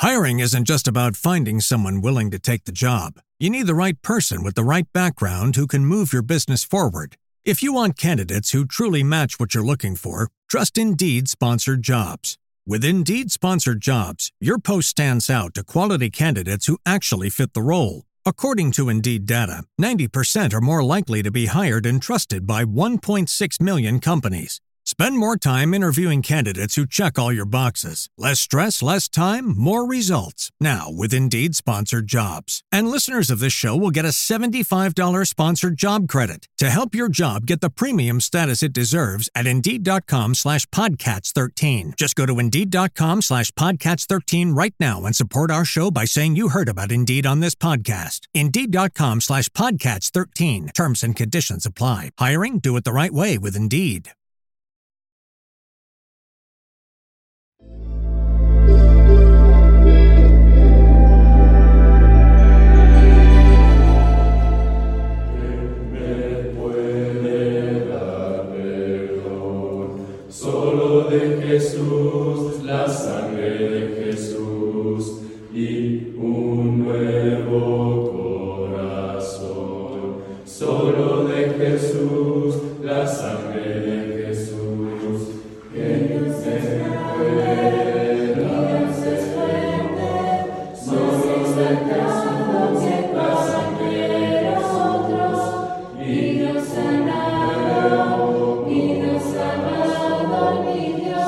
Hiring isn't just about finding someone willing to take the job. You need the right person with the right background who can move your business forward. If you want candidates who truly match what you're looking for, trust Indeed Sponsored Jobs. With Indeed Sponsored Jobs, your post stands out to quality candidates who actually fit the role. According to Indeed data, 90% are more likely to be hired and trusted by 1.6 million companies. Spend more time interviewing candidates who check all your boxes. Less stress, less time, more results. Now with Indeed Sponsored Jobs. And listeners of this show will get a $75 sponsored job credit to help your job get the premium status it deserves at Indeed.com/Podcats13. Just go to Indeed.com/Podcats13 right now and support our show by saying you heard about Indeed on this podcast. Indeed.com/Podcats13. Terms and conditions apply. Hiring? Do it the right way with Indeed. Jesús, la sangre de Jesús y un nuevo corazón. Solo de Jesús, la sangre de Jesús, que no se pueda desprender. Solo de Jesús, la sangre de nosotros y nos sanado, y nos amado, mi Dios.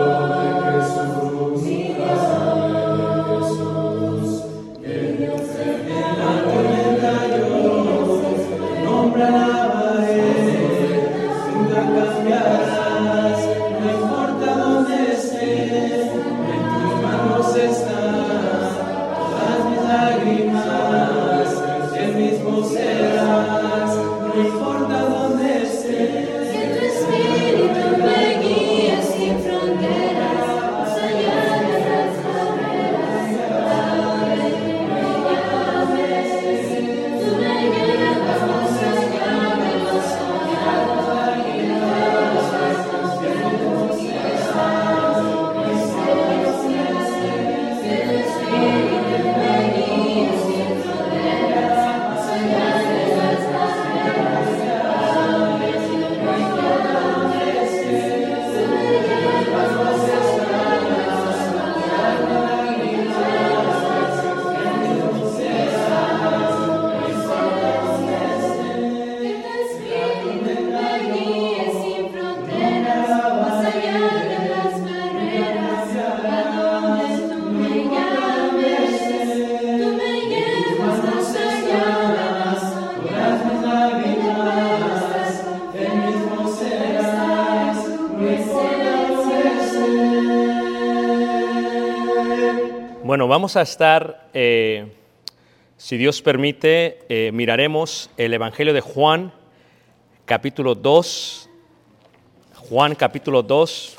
Bueno, vamos a estar, si Dios permite, miraremos el Evangelio de Juan, capítulo 2. Juan, capítulo 2.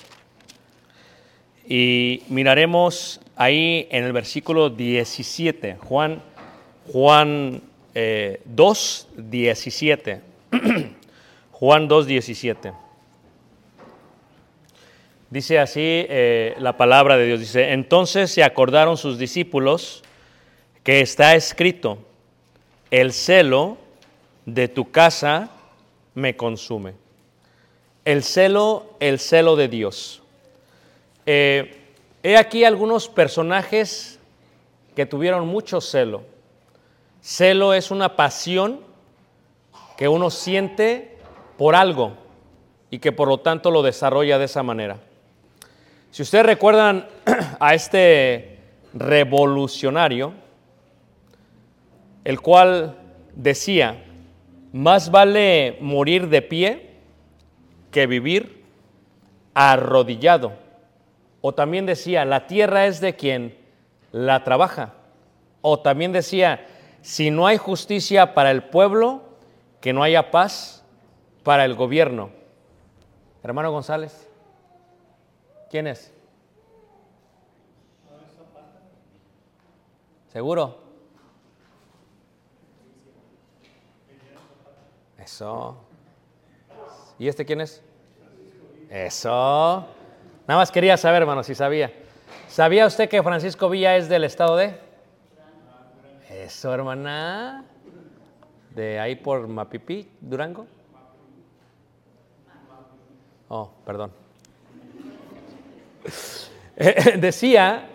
Y miraremos ahí en el versículo 17. Juan 2, 17. Juan 2, 17. Dice así la palabra de Dios, dice: entonces se acordaron sus discípulos que está escrito, el celo de tu casa me consume. El celo de Dios. He aquí algunos personajes que tuvieron mucho celo. Celo es una pasión que uno siente por algo y que por lo tanto lo desarrolla de esa manera. Si ustedes recuerdan a este revolucionario, el cual decía, más vale morir de pie que vivir arrodillado. O también decía, la tierra es de quien la trabaja. O también decía, si no hay justicia para el pueblo, que no haya paz para el gobierno. Hermano González, ¿quién es? ¿Seguro? Eso. ¿Y este quién es? Eso. Nada más quería saber, hermano, si sabía. ¿Sabía usted que Francisco Villa es del estado de? Eso, hermana. De ahí por Mapipí, Durango. Oh, perdón. Decía,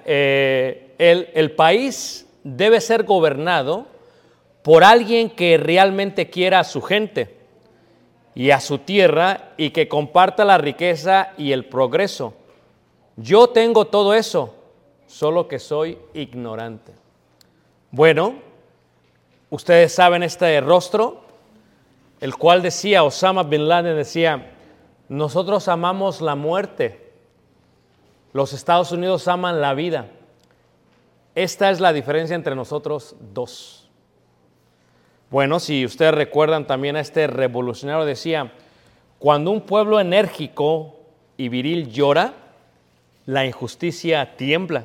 el país debe ser gobernado por alguien que realmente quiera a su gente y a su tierra y que comparta la riqueza y el progreso. Yo tengo todo eso, solo que soy ignorante. Bueno, ustedes saben este rostro, el cual decía, Osama Bin Laden decía, nosotros amamos la muerte, los Estados Unidos aman la vida. Esta es la diferencia entre nosotros dos. Bueno, si ustedes recuerdan también a este revolucionario decía, cuando un pueblo enérgico y viril llora, la injusticia tiembla.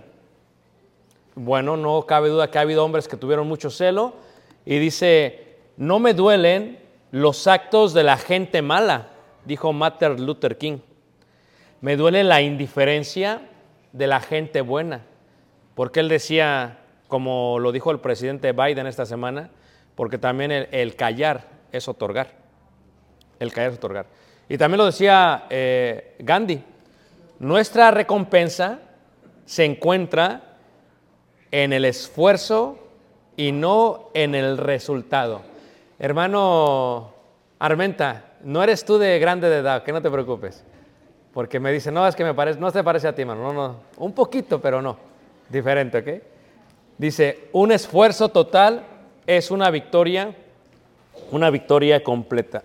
Bueno, no cabe duda que ha habido hombres que tuvieron mucho celo y dice, no me duelen los actos de la gente mala, dijo Martin Luther King. Me duele la indiferencia de la gente buena, porque él decía, como lo dijo el presidente Biden esta semana, porque también el callar es otorgar. El callar es otorgar. Y también lo decía Gandhi, nuestra recompensa se encuentra en el esfuerzo y no en el resultado. Hermano Armenta, no eres tú de grande de edad, que no te preocupes. Porque me dice, no, es que no se parece a ti, hermano. No, un poquito, pero no. Diferente, ¿ok? Dice, un esfuerzo total es una victoria completa.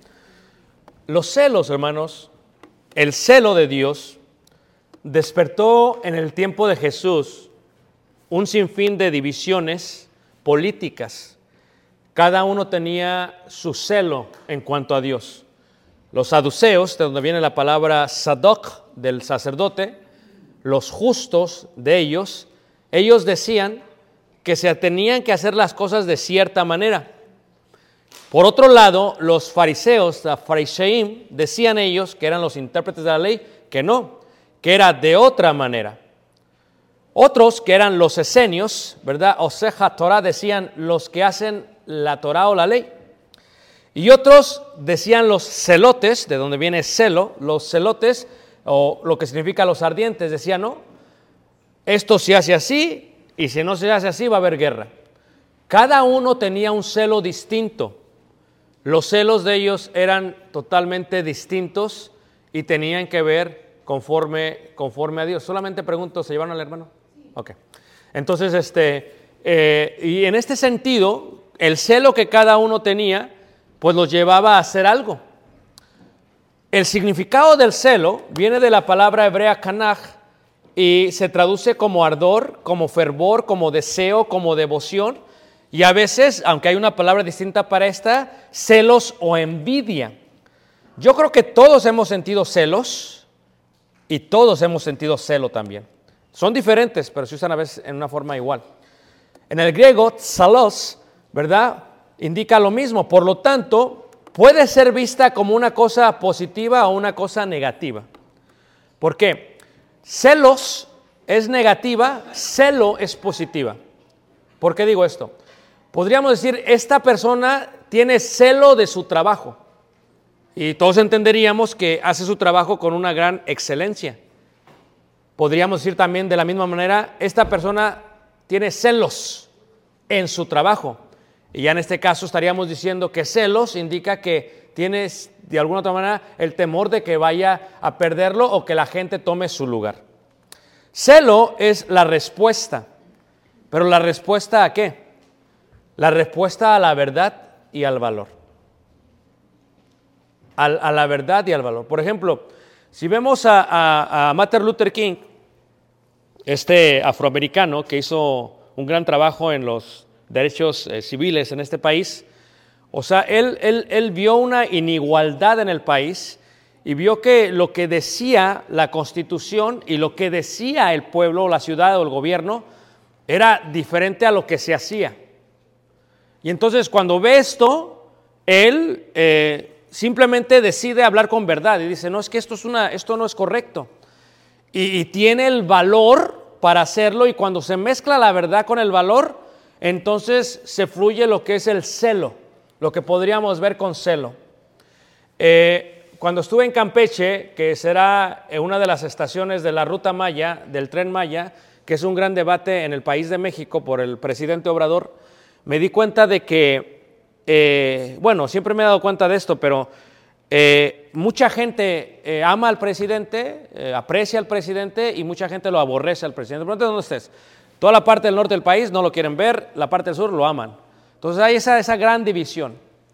Los celos, hermanos, el celo de Dios despertó en el tiempo de Jesús un sinfín de divisiones políticas. Cada uno tenía su celo en cuanto a Dios. Los saduceos, de donde viene la palabra Sadoc, del sacerdote, los justos de ellos decían que se tenían que hacer las cosas de cierta manera. Por otro lado, los fariseos, la fariseim, decían ellos, que eran los intérpretes de la ley, que no, que era de otra manera. Otros, que eran los esenios, ¿verdad? Oseja Torah, decían los que hacen la Torah o la ley. Y otros decían los celotes, de donde viene celo, los celotes, o lo que significa los ardientes, decían, no, esto se hace así, y si no se hace así va a haber guerra. Cada uno tenía un celo distinto. Los celos de ellos eran totalmente distintos y tenían que ver conforme a Dios. Solamente pregunto, ¿se llevaron al hermano? Ok. Entonces, y en este sentido, el celo que cada uno tenía, pues los llevaba a hacer algo. El significado del celo viene de la palabra hebrea kanaj y se traduce como ardor, como fervor, como deseo, como devoción. Y a veces, aunque hay una palabra distinta para esta, celos o envidia. Yo creo que todos hemos sentido celos y todos hemos sentido celo también. Son diferentes, pero se usan a veces en una forma igual. En el griego, tsalos, ¿verdad?, indica lo mismo. Por lo tanto, puede ser vista como una cosa positiva o una cosa negativa. ¿Por qué? Celos es negativa, celo es positiva. ¿Por qué digo esto? Podríamos decir, esta persona tiene celo de su trabajo. Y todos entenderíamos que hace su trabajo con una gran excelencia. Podríamos decir también de la misma manera, esta persona tiene celos en su trabajo. Y ya en este caso estaríamos diciendo que celos indica que tienes de alguna otra manera el temor de que vaya a perderlo o que la gente tome su lugar. Celo es la respuesta. ¿Pero la respuesta a qué? La respuesta a la verdad y al valor. A la verdad y al valor. Por ejemplo, si vemos a Martin Luther King, este afroamericano que hizo un gran trabajo en los derechos civiles en este país, o sea, él vio una inigualdad en el país y vio que lo que decía la Constitución y lo que decía el pueblo, la ciudad o el gobierno era diferente a lo que se hacía. Y entonces cuando ve esto, él simplemente decide hablar con verdad y dice, no, es que esto no es correcto. Y tiene el valor para hacerlo, y cuando se mezcla la verdad con el valor, entonces se fluye lo que es el celo, lo que podríamos ver con celo. Cuando estuve en Campeche, que será una de las estaciones de la Ruta Maya, del Tren Maya, que es un gran debate en el país de México por el presidente Obrador, me di cuenta de que, siempre me he dado cuenta de esto, pero mucha gente ama al presidente, aprecia al presidente, y mucha gente lo aborrece al presidente. Pregúntate dónde estés. Toda la parte del norte del país no lo quieren ver, la parte del sur lo aman. Entonces hay esa gran división.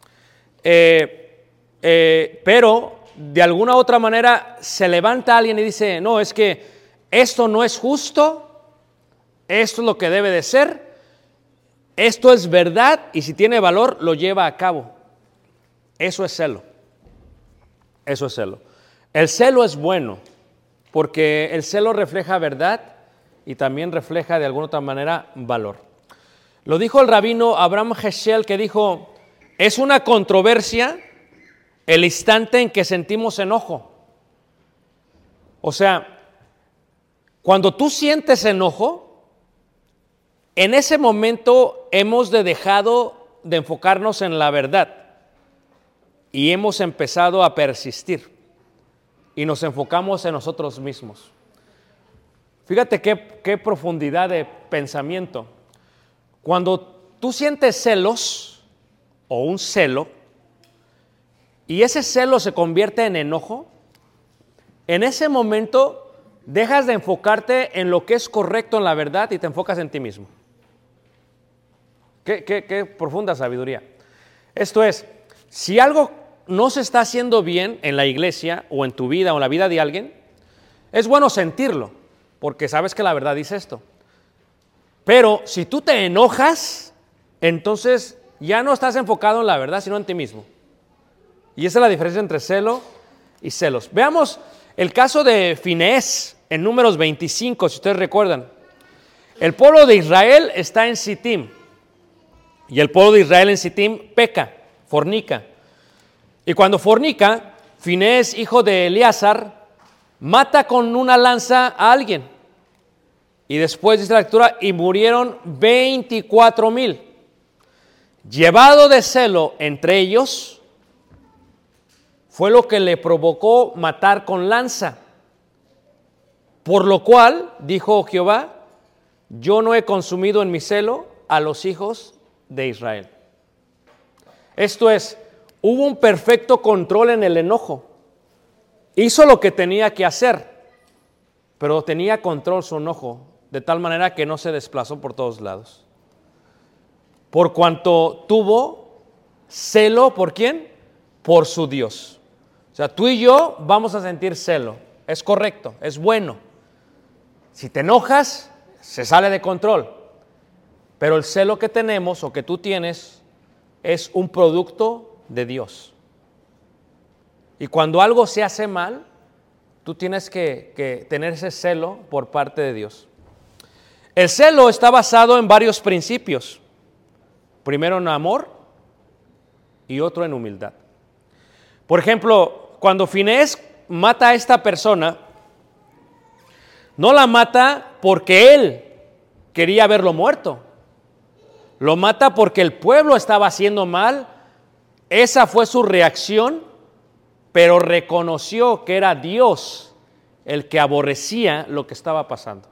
Pero de alguna u otra manera se levanta alguien y dice, no, es que esto no es justo, esto es lo que debe de ser, esto es verdad, y si tiene valor lo lleva a cabo. Eso es celo. Eso es celo. El celo es bueno, porque el celo refleja verdad y también refleja de alguna otra manera valor. Lo dijo el rabino Abraham Heschel, que dijo, es una controversia el instante en que sentimos enojo. O sea, cuando tú sientes enojo, en ese momento hemos dejado de enfocarnos en la verdad y hemos empezado a persistir y nos enfocamos en nosotros mismos. Fíjate qué profundidad de pensamiento. Cuando tú sientes celos o un celo y ese celo se convierte en enojo, en ese momento dejas de enfocarte en lo que es correcto en la verdad y te enfocas en ti mismo. Qué profunda sabiduría. Esto es, si algo no se está haciendo bien en la iglesia o en tu vida o en la vida de alguien, es bueno sentirlo, porque sabes que la verdad dice esto. Pero si tú te enojas, entonces ya no estás enfocado en la verdad, sino en ti mismo. Y esa es la diferencia entre celo y celos. Veamos el caso de Finehés en Números 25, si ustedes recuerdan. El pueblo de Israel está en Sittim, y el pueblo de Israel en Sittim peca, fornica. Y cuando fornica, Finehés, hijo de Eleazar, mata con una lanza a alguien. Y después dice la lectura, y murieron 24,000. Llevado de celo entre ellos, fue lo que le provocó matar con lanza. Por lo cual, dijo Jehová, yo no he consumido en mi celo a los hijos de Israel. Esto es, hubo un perfecto control en el enojo. Hizo lo que tenía que hacer, pero tenía control su enojo, de tal manera que no se desplazó por todos lados. Por cuanto tuvo celo, ¿por quién? Por su Dios. O sea, tú y yo vamos a sentir celo. Es correcto, es bueno. Si te enojas, se sale de control. Pero el celo que tenemos o que tú tienes es un producto de Dios. Y cuando algo se hace mal, tú tienes que tener ese celo por parte de Dios. El celo está basado en varios principios. Primero en amor y otro en humildad. Por ejemplo, cuando Finehés mata a esta persona, no la mata porque él quería verlo muerto. Lo mata porque el pueblo estaba haciendo mal. Esa fue su reacción, pero reconoció que era Dios el que aborrecía lo que estaba pasando.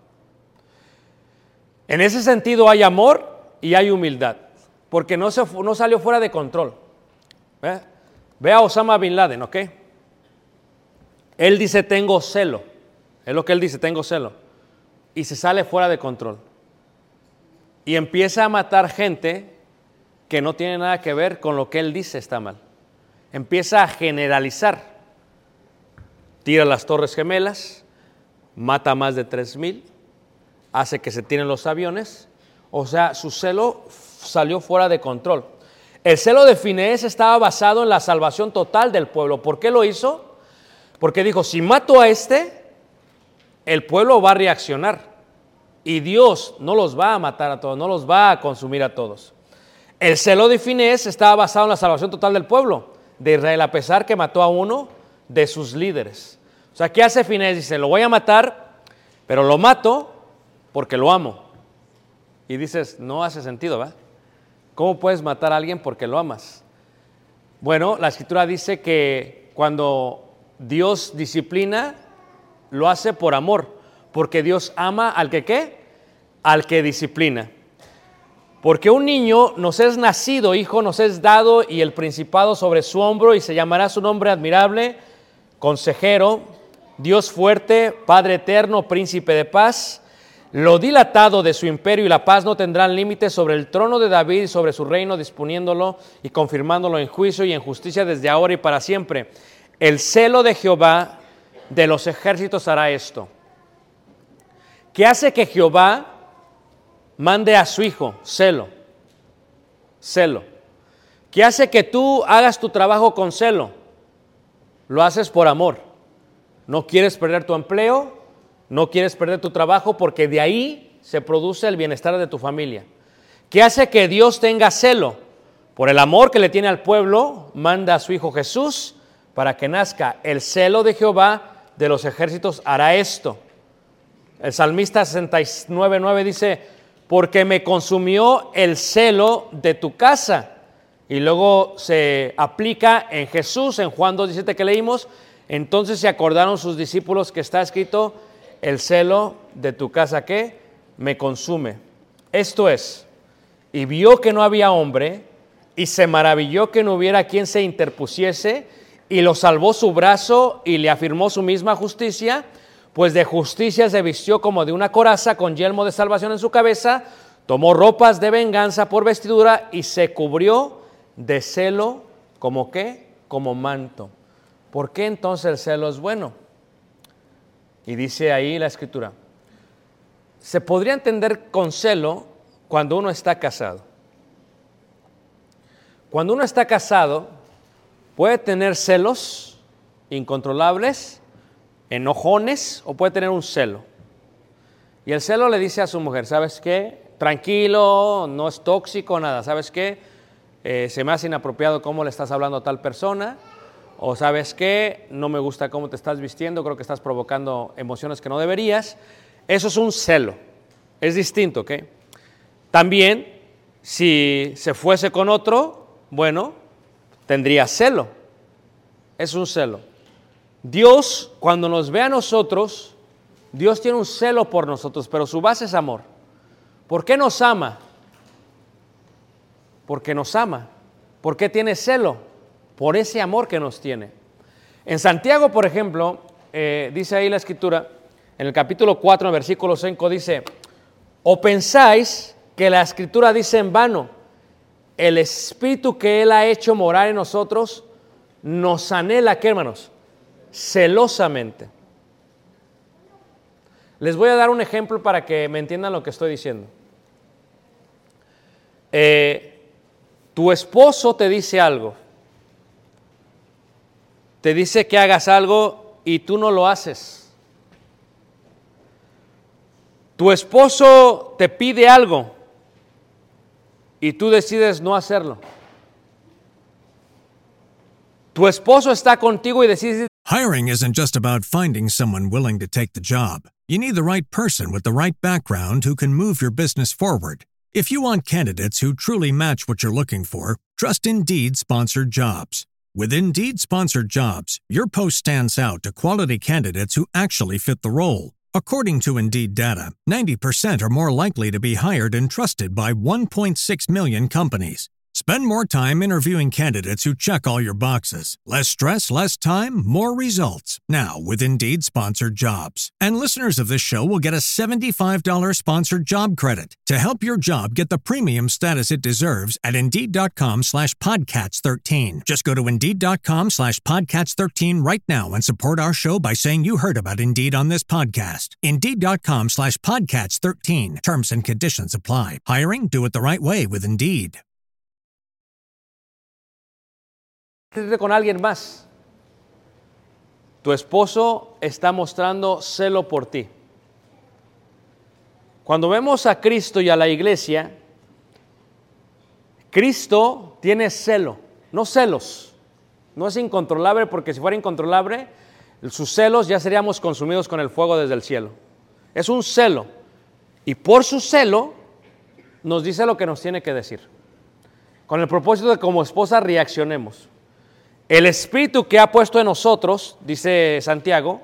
En ese sentido hay amor y hay humildad, porque no salió fuera de control. Ve a Osama Bin Laden, ¿ok? Él dice, tengo celo. Es lo que él dice, tengo celo. Y se sale fuera de control. Y empieza a matar gente que no tiene nada que ver con lo que él dice está mal. Empieza a generalizar. Tira las Torres Gemelas, mata a más de 3,000, hace que se tiren los aviones. O sea, su celo salió fuera de control. El celo de Finehés estaba basado en la salvación total del pueblo. ¿Por qué lo hizo? Porque dijo, si mato a este, el pueblo va a reaccionar. Y Dios no los va a matar a todos, no los va a consumir a todos. El celo de Finehés estaba basado en la salvación total del pueblo de Israel, a pesar que mató a uno de sus líderes. O sea, ¿qué hace Finehés? Dice, lo voy a matar, pero lo mato porque lo amo. Y dices, no hace sentido, ¿verdad? ¿Cómo puedes matar a alguien porque lo amas? Bueno, la Escritura dice que cuando Dios disciplina, lo hace por amor, porque Dios ama al que ¿qué? Al que disciplina. Porque un niño nos es nacido, hijo nos es dado, y el principado sobre su hombro, y se llamará su nombre admirable, consejero, Dios fuerte, Padre eterno, príncipe de paz. Lo dilatado de su imperio y la paz no tendrán límites sobre el trono de David y sobre su reino, disponiéndolo y confirmándolo en juicio y en justicia desde ahora y para siempre. El celo de Jehová de los ejércitos hará esto. ¿Qué hace que Jehová mande a su hijo? Celo. Celo. ¿Qué hace que tú hagas tu trabajo con celo? Lo haces por amor. No quieres perder tu empleo, no quieres perder tu trabajo, porque de ahí se produce el bienestar de tu familia. ¿Qué hace que Dios tenga celo? Por el amor que le tiene al pueblo, manda a su hijo Jesús para que nazca. El celo de Jehová de los ejércitos hará esto. El salmista 69:9 dice, porque me consumió el celo de tu casa. Y luego se aplica en Jesús, en Juan 2:17 que leímos. Entonces se acordaron sus discípulos que está escrito, el celo de tu casa, ¿qué? Me consume. Esto es, y vio que no había hombre, y se maravilló que no hubiera quien se interpusiese, y lo salvó su brazo, y le afirmó su misma justicia, pues de justicia se vistió como de una coraza, con yelmo de salvación en su cabeza, tomó ropas de venganza por vestidura, y se cubrió de celo, ¿como qué? Como manto. ¿Por qué entonces el celo es bueno? Y dice ahí la Escritura, se podría entender con celo cuando uno está casado. Cuando uno está casado, puede tener celos incontrolables, enojones, o puede tener un celo. Y el celo le dice a su mujer, ¿sabes qué? Tranquilo, no es tóxico, nada. ¿Sabes qué? Se me hace inapropiado cómo le estás hablando a tal persona. O ¿sabes qué? No me gusta cómo te estás vistiendo, creo que estás provocando emociones que no deberías. Eso es un celo. Es distinto, ¿ok? También, si se fuese con otro, bueno, tendría celo. Es un celo. Dios, cuando nos ve a nosotros, Dios tiene un celo por nosotros, pero su base es amor. ¿Por qué nos ama? Porque nos ama. ¿Por qué tiene celo? Por ese amor que nos tiene. En Santiago, por ejemplo, dice ahí la Escritura, en el capítulo 4, en el versículo 5, dice, ¿o pensáis que la Escritura dice en vano, el Espíritu que Él ha hecho morar en nosotros, nos anhela, ¿qué, hermanos? Celosamente. Les voy a dar un ejemplo para que me entiendan lo que estoy diciendo. Tu esposo te dice algo, te dice que hagas algo y tú no lo haces. Tu esposo te pide algo y tú decides no hacerlo. Tu esposo está contigo y decides. Hiring isn't just about finding someone willing to take the job. You need the right person with the right background who can move your business forward. If you want candidates who truly match what you're looking for, trust Indeed Sponsored Jobs. With Indeed Sponsored Jobs, your post stands out to quality candidates who actually fit the role. According to Indeed data, 90% are more likely to be hired and trusted by 1.6 million companies. Spend more time interviewing candidates who check all your boxes. Less stress, less time, more results. Now with Indeed Sponsored Jobs. And listeners of this show will get a $75 sponsored job credit to help your job get the premium status it deserves at Indeed.com/Podcats13. Just go to Indeed.com/Podcats13 right now and support our show by saying you heard about Indeed on this podcast. Indeed.com/Podcats13. Terms and conditions apply. Hiring? Do it the right way with Indeed. Con alguien más. Tu esposo está mostrando celo por ti. Cuando vemos a Cristo y a la iglesia, Cristo tiene celo, no celos. No es incontrolable, porque si fuera incontrolable, sus celos ya seríamos consumidos con el fuego desde el cielo. Es un celo. Y por su celo nos dice lo que nos tiene que decir, con el propósito de como esposa reaccionemos. El espíritu que ha puesto en nosotros, dice Santiago,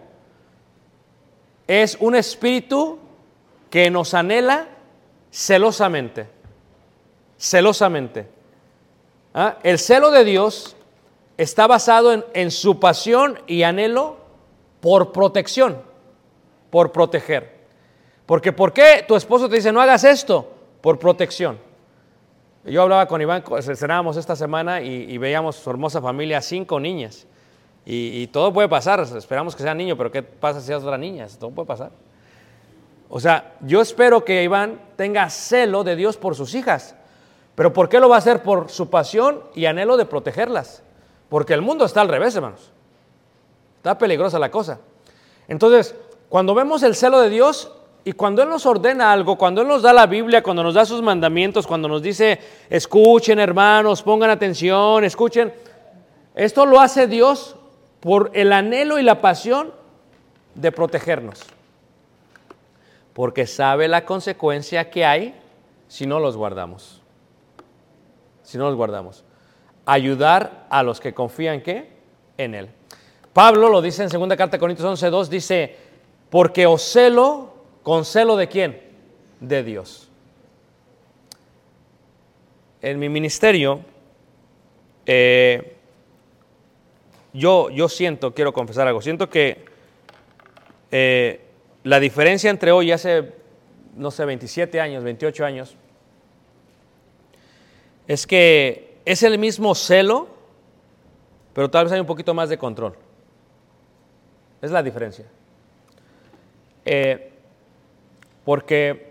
es un espíritu que nos anhela celosamente. Celosamente. ¿Ah? El celo de Dios está basado en su pasión y anhelo por protección, por proteger. Porque ¿por qué tu esposo te dice no hagas esto? Por protección. Yo hablaba con Iván, cenábamos esta semana y veíamos su hermosa familia, 5 niñas. Y todo puede pasar, esperamos que sea niño, pero ¿qué pasa si es otra niña? Todo puede pasar. O sea, yo espero que Iván tenga celo de Dios por sus hijas. ¿Pero por qué lo va a hacer? Por su pasión y anhelo de protegerlas. Porque el mundo está al revés, hermanos. Está peligrosa la cosa. Entonces, cuando vemos el celo de Dios y cuando Él nos ordena algo, cuando Él nos da la Biblia, cuando nos da sus mandamientos, cuando nos dice, escuchen hermanos, pongan atención, escuchen. Esto lo hace Dios por el anhelo y la pasión de protegernos. Porque sabe la consecuencia que hay si no los guardamos. Si no los guardamos. Ayudar a los que confían, ¿qué? En Él. Pablo lo dice en 2 carta de Corintios 11:2, dice, porque os celo, ¿con celo de quién? De Dios. En mi ministerio, yo siento, quiero confesar algo, siento que la diferencia entre hoy y hace, no sé, 27 años, 28 años, es que es el mismo celo, pero tal vez hay un poquito más de control. Es la diferencia. Porque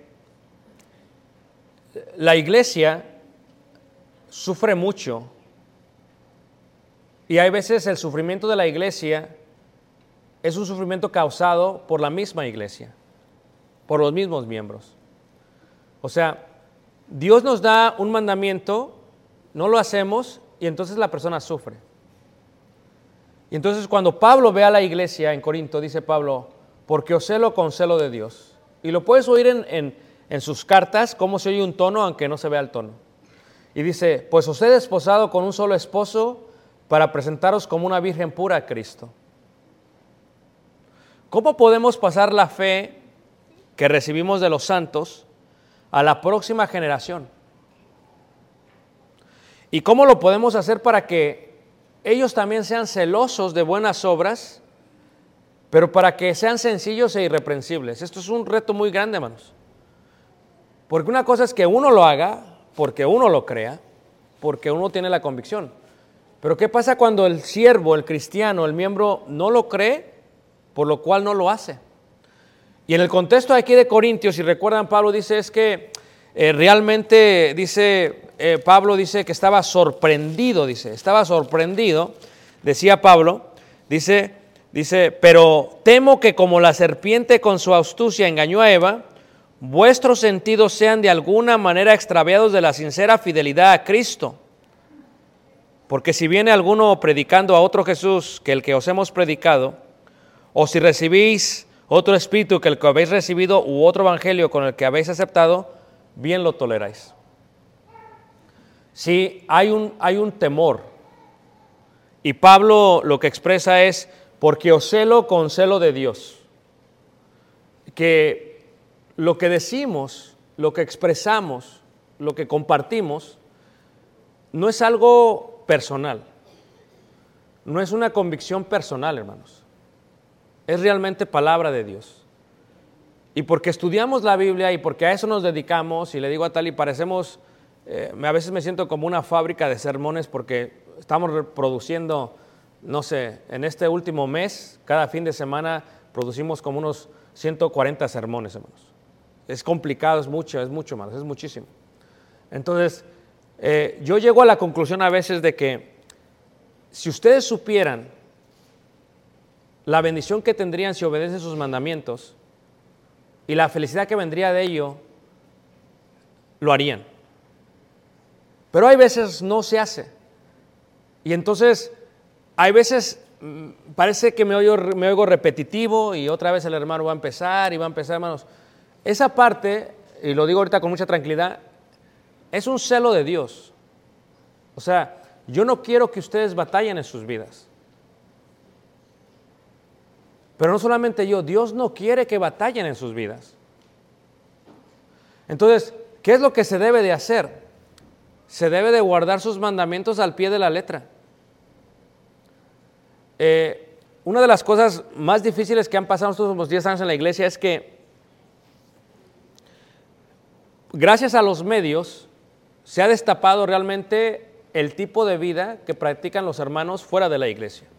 la iglesia sufre mucho y hay veces el sufrimiento de la iglesia es un sufrimiento causado por la misma iglesia, por los mismos miembros. O sea, Dios nos da un mandamiento, no lo hacemos y entonces la persona sufre. Y entonces cuando Pablo ve a la iglesia en Corinto, dice Pablo, porque os celo con celo de Dios. Y lo puedes oír en sus cartas, cómo se oye un tono aunque no se vea el tono. Y dice, pues os he desposado con un solo esposo para presentaros como una virgen pura a Cristo. ¿Cómo podemos pasar la fe que recibimos de los santos a la próxima generación? ¿Y cómo lo podemos hacer para que ellos también sean celosos de buenas obras, pero para que sean sencillos e irreprensibles? Esto es un reto muy grande, hermanos. Porque una cosa es que uno lo haga, porque uno lo crea, porque uno tiene la convicción. Pero ¿qué pasa cuando el siervo, el cristiano, el miembro no lo cree, por lo cual no lo hace? Y en el contexto aquí de Corintios, si recuerdan, Pablo dice es que realmente dice, Pablo dice que estaba sorprendido, decía Pablo, dice, pero temo que como la serpiente con su astucia engañó a Eva, vuestros sentidos sean de alguna manera extraviados de la sincera fidelidad a Cristo. Porque si viene alguno predicando a otro Jesús que el que os hemos predicado, o si recibís otro espíritu que el que habéis recibido u otro evangelio con el que habéis aceptado, bien lo toleráis. Sí, hay un temor. Y Pablo lo que expresa es, porque os celo con celo de Dios. Que lo que decimos, lo que expresamos, lo que compartimos, no es algo personal. No es una convicción personal, hermanos. Es realmente palabra de Dios. Y porque estudiamos la Biblia y porque a eso nos dedicamos, y le digo a Tali, parecemos, a veces me siento como una fábrica de sermones porque estamos reproduciendo, no sé, en este último mes, cada fin de semana producimos como unos 140 sermones, hermanos. Es complicado, es mucho, hermanos, es muchísimo. Entonces, yo llego a la conclusión a veces de que si ustedes supieran la bendición que tendrían si obedecen sus mandamientos y la felicidad que vendría de ello, lo harían. Pero hay veces no se hace. Y entonces, hay veces parece que me oigo repetitivo y otra vez el hermano va a empezar, hermanos. Esa parte y lo digo ahorita con mucha tranquilidad, es un celo de Dios. O sea, yo no quiero que ustedes batallen en sus vidas. Pero no solamente yo, Dios no quiere que batallen en sus vidas. Entonces, ¿qué es lo que se debe de hacer? Se debe de guardar sus mandamientos al pie de la letra. Una de las cosas más difíciles que han pasado estos últimos 10 años en la iglesia es que gracias a los medios se ha destapado realmente el tipo de vida que practican los hermanos fuera de la iglesia.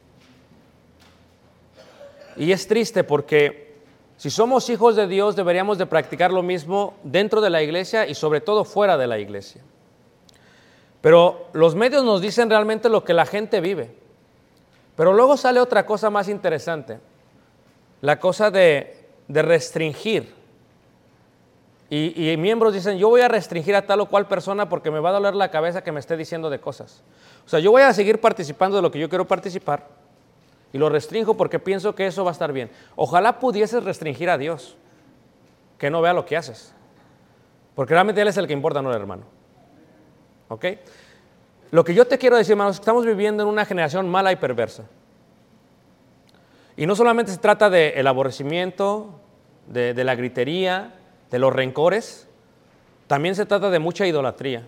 Y es triste porque si somos hijos de Dios deberíamos de practicar lo mismo dentro de la iglesia y sobre todo fuera de la iglesia. Pero los medios nos dicen realmente lo que la gente vive. Pero luego sale otra cosa más interesante, la cosa de restringir. Y miembros dicen, yo voy a restringir a tal o cual persona porque me va a doler la cabeza que me esté diciendo de cosas. O sea, yo voy a seguir participando de lo que yo quiero participar y lo restringo porque pienso que eso va a estar bien. Ojalá pudieses restringir a Dios, que no vea lo que haces, porque realmente Él es el que importa, no el hermano. ¿Ok? Lo que yo te quiero decir, hermanos, es que estamos viviendo en una generación mala y perversa. Y no solamente se trata del aborrecimiento, de la gritería, de los rencores, también se trata de mucha idolatría,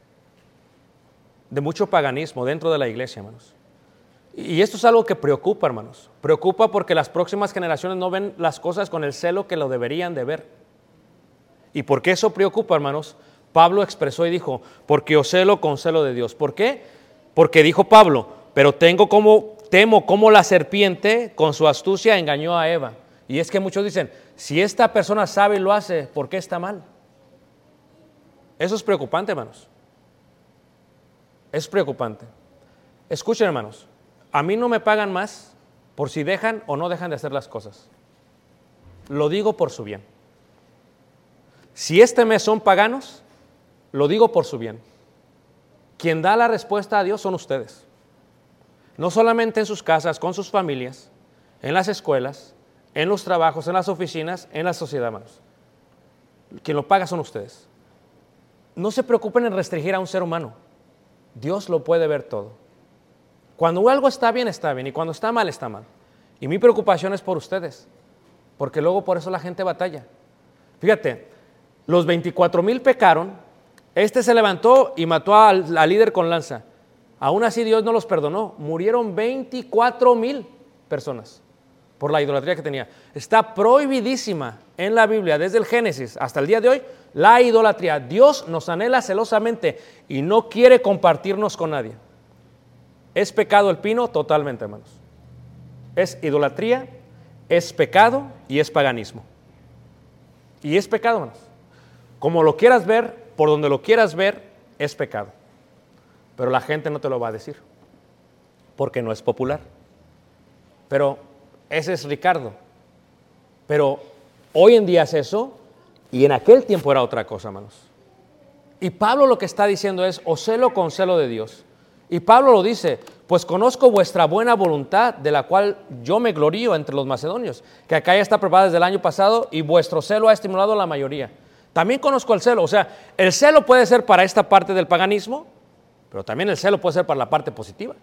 de mucho paganismo dentro de la iglesia, hermanos. Y esto es algo que preocupa, hermanos. Preocupa porque las próximas generaciones no ven las cosas con el celo que lo deberían de ver. ¿Y por qué eso preocupa, hermanos? Pablo expresó y dijo, porque os celo con celo de Dios. ¿Por qué? Porque dijo Pablo, pero temo como la serpiente con su astucia engañó a Eva. Y es que muchos dicen, si esta persona sabe y lo hace, ¿por qué está mal? Eso es preocupante, hermanos. Es preocupante. Escuchen, hermanos, a mí no me pagan más por si dejan o no dejan de hacer las cosas. Lo digo por su bien. Si este mes son paganos, lo digo por su bien. Quien da la respuesta a Dios son ustedes. No solamente en sus casas, con sus familias, en las escuelas, en los trabajos, en las oficinas, en la sociedad, hermanos. Quien lo paga son ustedes. No se preocupen en restringir a un ser humano. Dios lo puede ver todo. Cuando algo está bien, y cuando está mal, está mal. Y mi preocupación es por ustedes, porque luego por eso la gente batalla. Fíjate, los 24,000 pecaron. Este se levantó y mató al líder con lanza. Aún así Dios no los perdonó. Murieron 24,000 personas por la idolatría que tenía. Está prohibidísima en la Biblia, desde el Génesis hasta el día de hoy, la idolatría. Dios nos anhela celosamente y no quiere compartirnos con nadie. ¿Es pecado el pino? Totalmente, hermanos. Es idolatría, es pecado y es paganismo. Y es pecado, hermanos. Como lo quieras ver, por donde lo quieras ver, es pecado. Pero la gente no te lo va a decir, porque no es popular. Pero ese es Ricardo. Pero hoy en día es eso, y en aquel tiempo era otra cosa, hermanos. Y Pablo lo que está diciendo es, os celo con celo de Dios. Y Pablo lo dice, pues conozco vuestra buena voluntad, de la cual yo me glorío entre los macedonios, que acá ya está preparada desde el año pasado, y vuestro celo ha estimulado a la mayoría. También conozco el celo, o sea, el celo puede ser para esta parte del paganismo, pero también el celo puede ser para la parte positiva,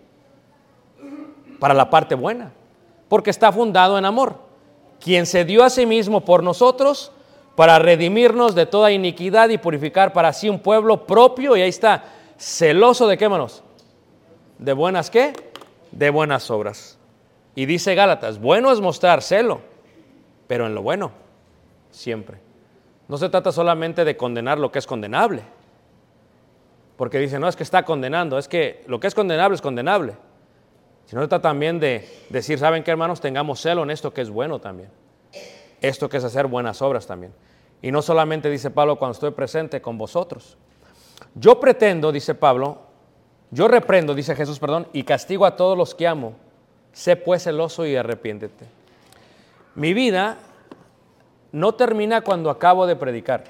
para la parte buena, porque está fundado en amor. Quien se dio a sí mismo por nosotros para redimirnos de toda iniquidad y purificar para sí un pueblo propio, y ahí está, celoso de qué, hermanos, de buenas ¿qué? De buenas obras. Y dice Gálatas, bueno es mostrar celo, pero en lo bueno, siempre. No se trata solamente de condenar lo que es condenable, porque dice, no, es que está condenando, es que lo que es condenable, sino se trata también de decir, ¿saben qué, hermanos? Tengamos celo en esto que es bueno también, esto que es hacer buenas obras también. Y no solamente, dice Pablo, cuando estoy presente con vosotros. Yo pretendo, dice Pablo, yo reprendo, dice Jesús, y castigo a todos los que amo. Sé pues celoso y arrepiéntete. Mi vida no termina cuando acabo de predicar.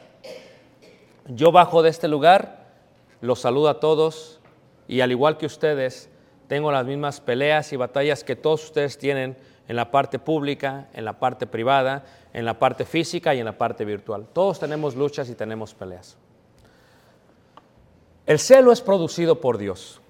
Yo bajo de este lugar, los saludo a todos y al igual que ustedes, tengo las mismas peleas y batallas que todos ustedes tienen en la parte pública, en la parte privada, en la parte física y en la parte virtual. Todos tenemos luchas y tenemos peleas. El celo es producido por Dios.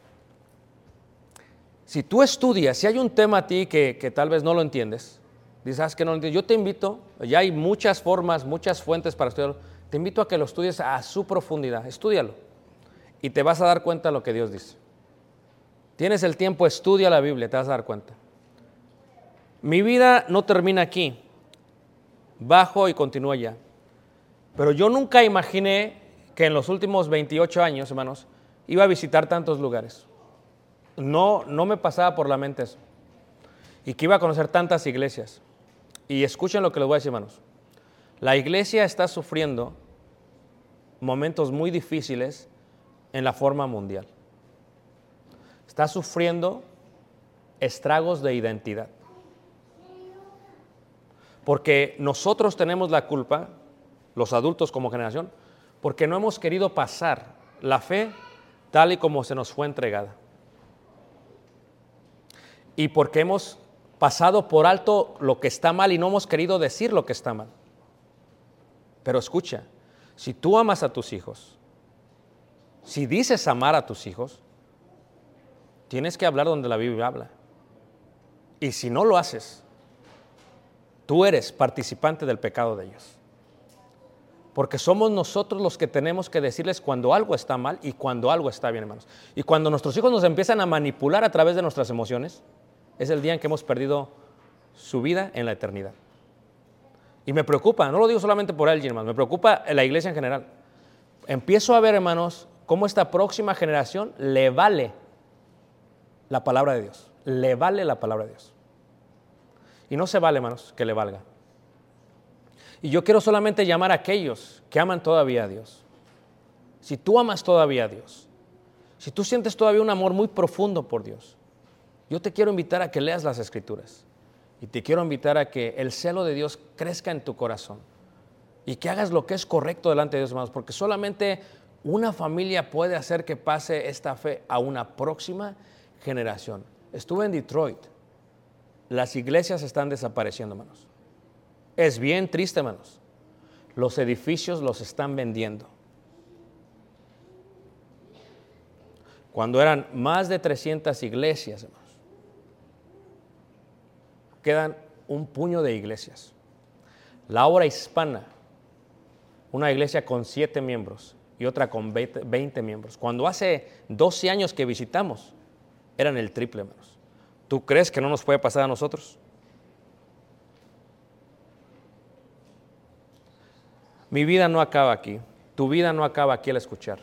Si tú estudias, si hay un tema a ti que tal vez no lo entiendes, dices, que no lo entiendes, yo te invito, ya hay muchas formas, muchas fuentes para estudiarlo, te invito a que lo estudies a su profundidad, estúdialo y te vas a dar cuenta de lo que Dios dice. Tienes el tiempo, estudia la Biblia, te vas a dar cuenta. Mi vida no termina aquí, bajo y continúa allá. Pero yo nunca imaginé que en los últimos 28 años, hermanos, iba a visitar tantos lugares. No me pasaba por la mente eso. Y que iba a conocer tantas iglesias. Y escuchen lo que les voy a decir, hermanos. La iglesia está sufriendo momentos muy difíciles en la forma mundial. Está sufriendo estragos de identidad. Porque nosotros tenemos la culpa, los adultos como generación, porque no hemos querido pasar la fe tal y como se nos fue entregada. Y porque hemos pasado por alto lo que está mal y no hemos querido decir lo que está mal. Pero escucha, si tú amas a tus hijos, si dices amar a tus hijos, tienes que hablar donde la Biblia habla. Y si no lo haces, tú eres participante del pecado de ellos. Porque somos nosotros los que tenemos que decirles cuando algo está mal y cuando algo está bien, hermanos. Y cuando nuestros hijos nos empiezan a manipular a través de nuestras emociones, es el día en que hemos perdido su vida en la eternidad. Y me preocupa, no lo digo solamente por él, hermanos, me preocupa la iglesia en general. Empiezo a ver, hermanos, cómo esta próxima generación le vale la palabra de Dios. Le vale la palabra de Dios. Y no se vale, hermanos, que le valga. Y yo quiero solamente llamar a aquellos que aman todavía a Dios. Si tú amas todavía a Dios, si tú sientes todavía un amor muy profundo por Dios, yo te quiero invitar a que leas las Escrituras. Y te quiero invitar a que el celo de Dios crezca en tu corazón. Y que hagas lo que es correcto delante de Dios, hermanos. Porque solamente una familia puede hacer que pase esta fe a una próxima generación. Estuve en Detroit. Las iglesias están desapareciendo, hermanos. Es bien triste, hermanos. Los edificios los están vendiendo. Cuando eran más de 300 iglesias, hermanos, quedan un puño de iglesias. La Obra Hispana, una iglesia con 7 miembros y otra con 20 miembros. Cuando hace 12 años que visitamos, eran el triple, hermanos. ¿Tú crees que no nos puede pasar a nosotros? Mi vida no acaba aquí. Tu vida no acaba aquí al escuchar.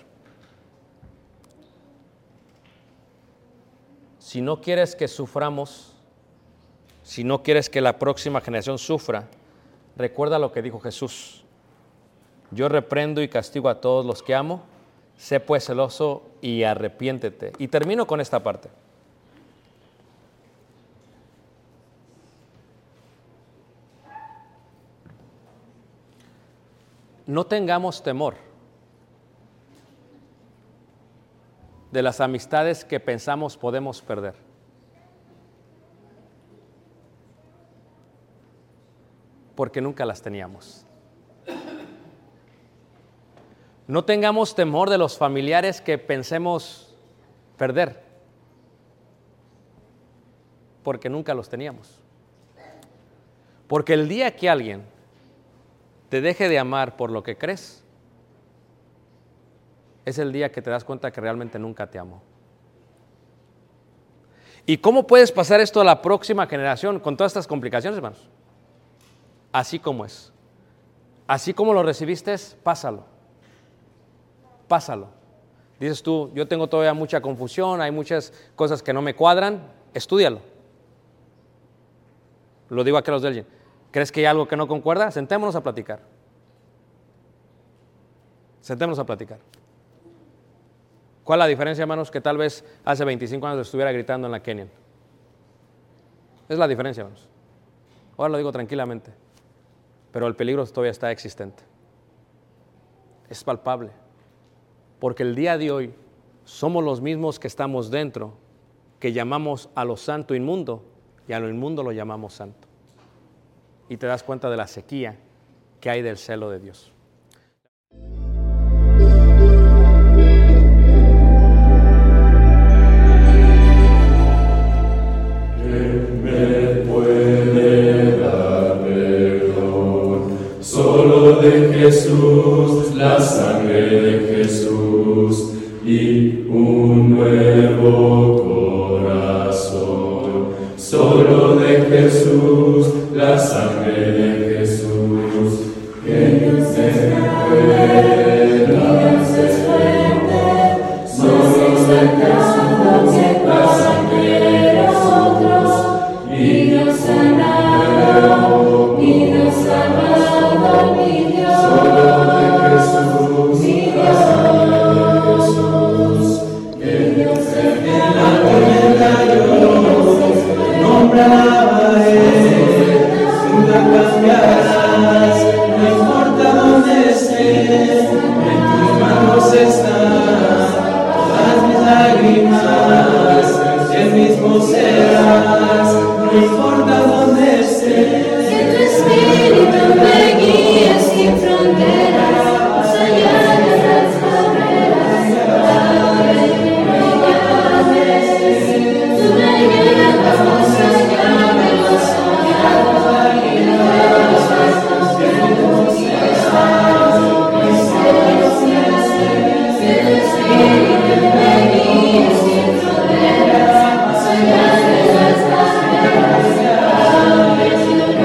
Si no quieres que suframos, si no quieres que la próxima generación sufra, recuerda lo que dijo Jesús. Yo reprendo y castigo a todos los que amo. Sé pues celoso y arrepiéntete. Y termino con esta parte. No tengamos temor de las amistades que pensamos podemos perder. Porque nunca las teníamos. No tengamos temor de los familiares que pensemos perder. Porque nunca los teníamos. Porque el día que alguien te deje de amar por lo que crees, es el día que te das cuenta que realmente nunca te amó. ¿Y cómo puedes pasar esto a la próxima generación con todas estas complicaciones, hermanos? Así como es. Así como lo recibiste, pásalo. Pásalo. Dices tú, yo tengo todavía mucha confusión, hay muchas cosas que no me cuadran, estúdialo. Lo digo aquí a los de alguien. ¿Crees que hay algo que no concuerda? Sentémonos a platicar. Sentémonos a platicar. ¿Cuál es la diferencia, hermanos, que tal vez hace 25 años estuviera gritando en la Kenyan? Es la diferencia, hermanos. Ahora lo digo tranquilamente. Pero el peligro todavía está existente. Es palpable. Porque el día de hoy somos los mismos que estamos dentro, que llamamos a lo santo inmundo, y a lo inmundo lo llamamos santo. Y te das cuenta de la sequía que hay del celo de Dios. Solo de Jesús, la sangre de Jesús y un nuevo corazón. Solo de Jesús, la sangre de Jesús, que Dios es fuerte, solo de Jesús, la sangre de nosotros, y Dios sanado, y Dios salvado, mi Dios, solo de Jesús, mi Dios, que Dios es en la tormenta yo nombraba nunca cambiarás, no importa dónde estés, en tus manos están todas mis lágrimas, y el mismo serás, no importa dónde estés. Que tu espíritu me guíe sin fronteras, más allá de las barreras, abre me llames, tú me llevas más allá de lo soñado, y de los pasos de tu cielo, que tu espíritu me guíe sin fronteras, más allá de las barreras, abre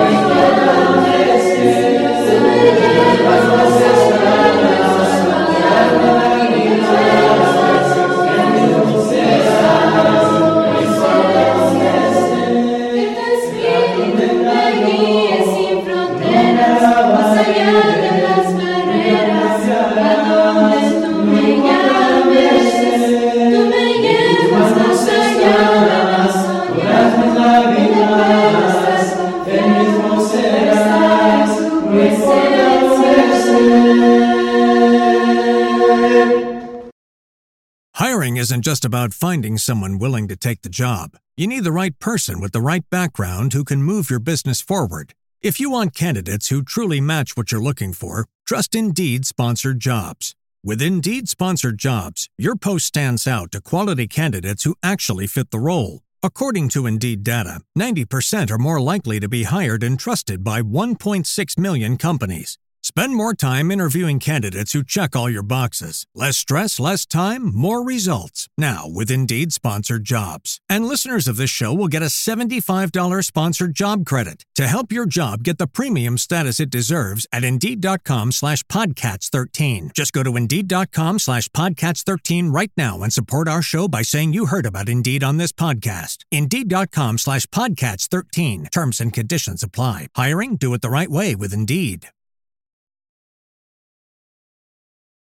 Hiring isn't just about finding someone willing to take the job. You need the right person with the right background who can move your business forward. If you want candidates who truly match what you're looking for, trust Indeed Sponsored Jobs. With Indeed Sponsored Jobs, your post stands out to quality candidates who actually fit the role. According to Indeed data, 90% are more likely to be hired and trusted by 1.6 million companies. Spend more time interviewing candidates who check all your boxes. Less stress, less time, more results. Now with Indeed Sponsored Jobs. And listeners of this show will get a $75 sponsored job credit to help your job get the premium status it deserves at Indeed.com/Podcats13. Just go to Indeed.com/Podcats13 right now and support our show by saying you heard about Indeed on this podcast. Indeed.com/Podcats13. Terms and conditions apply. Hiring? Do it the right way with Indeed.